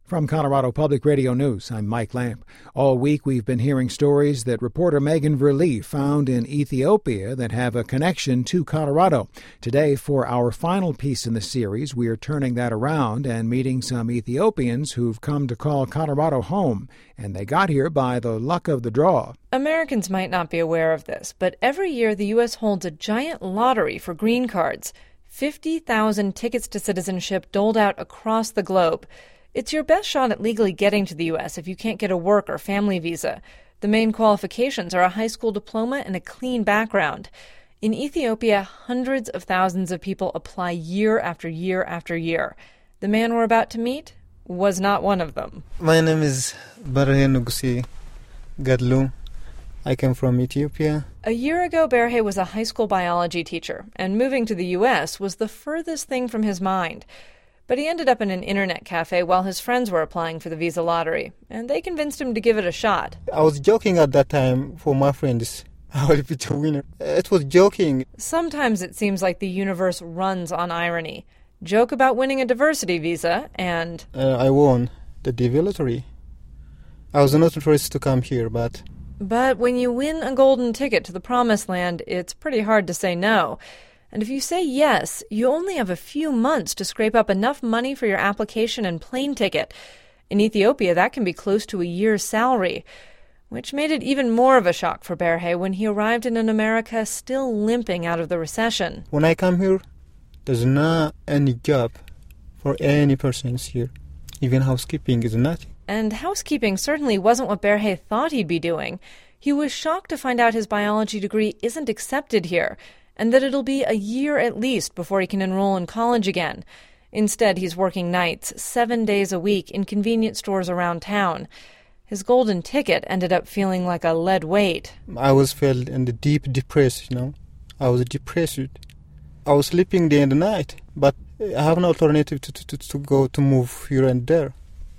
From Colorado Public Radio News, I'm Mike Lamp. All week we've been hearing stories that reporter Megan Verlee found in Ethiopia that have a connection to Colorado. Today, for our final piece in the series, we are turning that around and meeting some Ethiopians who've come to call Colorado home, and they got here by the luck of the draw. Americans might not be aware of this, but every year the U.S. holds a giant lottery for green cards. 50,000 tickets to citizenship doled out across the globe. It's your best shot at legally getting to the U.S. if you can't get a work or family visa. The main qualifications are a high school diploma and a clean background. In Ethiopia, hundreds of thousands of people apply year after year after year. The man we're about to meet was not one of them. My name is Berhe Nugusi Gadlu. I come from Ethiopia. A year ago, Berhe was a high school biology teacher, and moving to the U.S. was the furthest thing from his mind. But he ended up in an internet cafe while his friends were applying for the visa lottery, and they convinced him to give it a shot. I was joking at that time for my friends. I will be the winner. It was joking. Sometimes it seems like the universe runs on irony. Joke about winning a diversity visa, and... I won the DV lottery. I was not interested to come here, but... But when you win a golden ticket to the promised land, it's pretty hard to say no. And if you say yes, you only have a few months to scrape up enough money for your application and plane ticket. In Ethiopia, that can be close to a year's salary, which made it even more of a shock for Berhe when he arrived in an America still limping out of the recession. When I come here, there's not any job for any persons here. Even housekeeping is nothing. And housekeeping certainly wasn't what Berhe thought he'd be doing. He was shocked to find out his biology degree isn't accepted here, and that it'll be a year at least before he can enroll in college again. Instead, he's working nights, 7 days a week, in convenience stores around town. His golden ticket ended up feeling like a lead weight. I was felt in the deep depression, I was depressed. I was sleeping day and night, but I have no alternative to move here and there.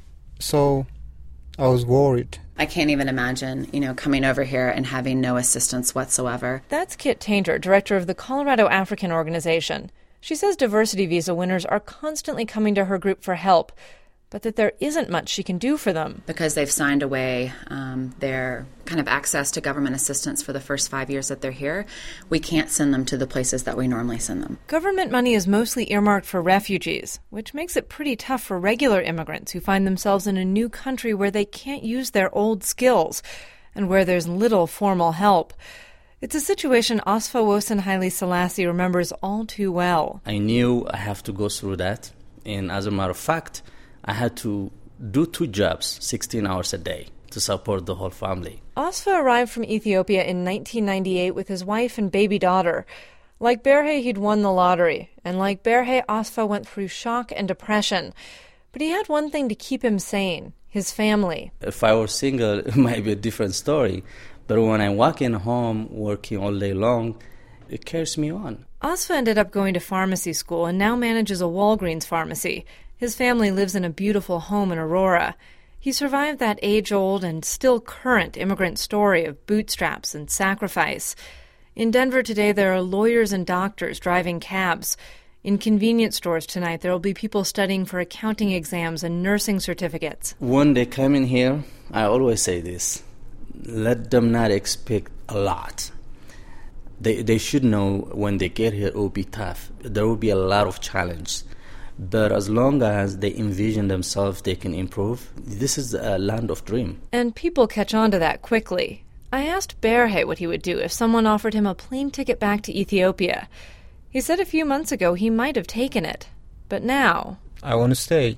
So I was worried. I can't even imagine, coming over here and having no assistance whatsoever. That's Kit Tainter, director of the Colorado African Organization. She says diversity visa winners are constantly coming to her group for help, but that there isn't much she can do for them. Because they've signed away their kind of access to government assistance for the first 5 years that they're here, we can't send them to the places that we normally send them. Government money is mostly earmarked for refugees, which makes it pretty tough for regular immigrants who find themselves in a new country where they can't use their old skills and where there's little formal help. It's a situation Asfa Wosen Haile Selassie remembers all too well. I knew I have to go through that, and as a matter of fact, I had to do 2 jobs, 16 hours a day, to support the whole family. Asfa arrived from Ethiopia in 1998 with his wife and baby daughter. Like Berhe, he'd won the lottery, and like Berhe, Asfa went through shock and depression. But he had one thing to keep him sane, his family. If I were single, it might be a different story. But when I walk in home, working all day long, it carries me on. Asfa ended up going to pharmacy school and now manages a Walgreens pharmacy. His family lives in a beautiful home in Aurora. He survived that age-old and still current immigrant story of bootstraps and sacrifice. In Denver today, there are lawyers and doctors driving cabs. In convenience stores tonight, there will be people studying for accounting exams and nursing certificates. When they come in here, I always say this: let them not expect a lot. They should know when they get here it will be tough. There will be a lot of challenge. But as long as they envision themselves they can improve, this is a land of dream. And people catch on to that quickly. I asked Berhe what he would do if someone offered him a plane ticket back to Ethiopia. He said a few months ago he might have taken it. But now... I want to stay,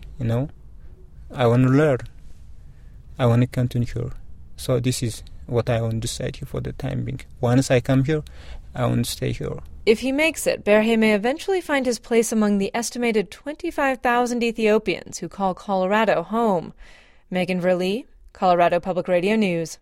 I want to learn. I want to continue here. So this is what I want to decide here for the time being. Once I come here, I want to stay here. If he makes it, Berhe may eventually find his place among the estimated 25,000 Ethiopians who call Colorado home. Megan Verlee, Colorado Public Radio News.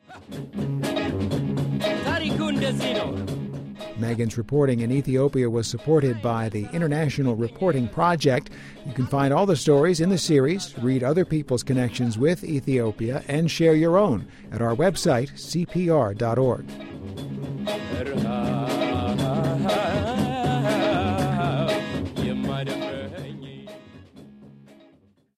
Megan's reporting in Ethiopia was supported by the International Reporting Project. You can find all the stories in the series, read other people's connections with Ethiopia, and share your own at our website, cpr.org.